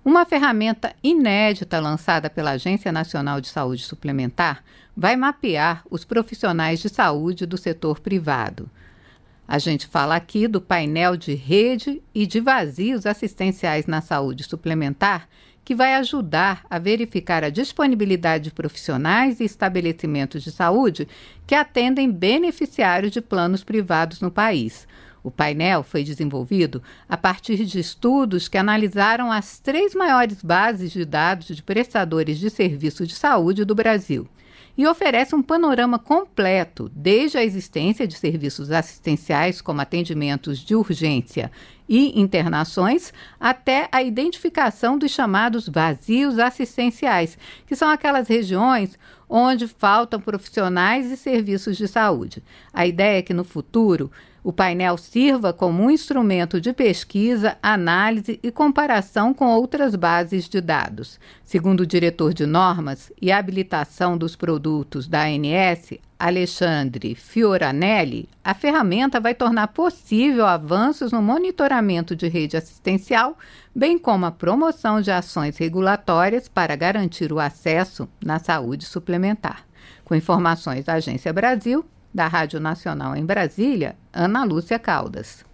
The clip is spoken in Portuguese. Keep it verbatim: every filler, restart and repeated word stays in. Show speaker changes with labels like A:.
A: Uma ferramenta inédita lançada pela Agência Nacional de Saúde Suplementar vai mapear os profissionais de saúde do setor privado. A gente fala aqui do painel de rede e de vazios assistenciais na saúde suplementar, que vai ajudar a verificar a disponibilidade de profissionais e estabelecimentos de saúde que atendem beneficiários de planos privados no país. O painel foi desenvolvido a partir de estudos que analisaram as três maiores bases de dados de prestadores de serviço de saúde do Brasil e oferece um panorama completo, desde a existência de serviços assistenciais como atendimentos de urgência e internações, até a identificação dos chamados vazios assistenciais, que são aquelas regiões onde faltam profissionais e serviços de saúde. A ideia é que no futuro o painel sirva como um instrumento de pesquisa, análise e comparação com outras bases de dados. Segundo o diretor de normas e habilitação dos produtos da A N S, Alexandre Fioranelli, a ferramenta vai tornar possível avanços no monitoramento de rede assistencial, bem como a promoção de ações regulatórias para garantir o acesso na saúde suplementar. Com informações da Agência Brasil, da Rádio Nacional em Brasília, Ana Lúcia Caldas.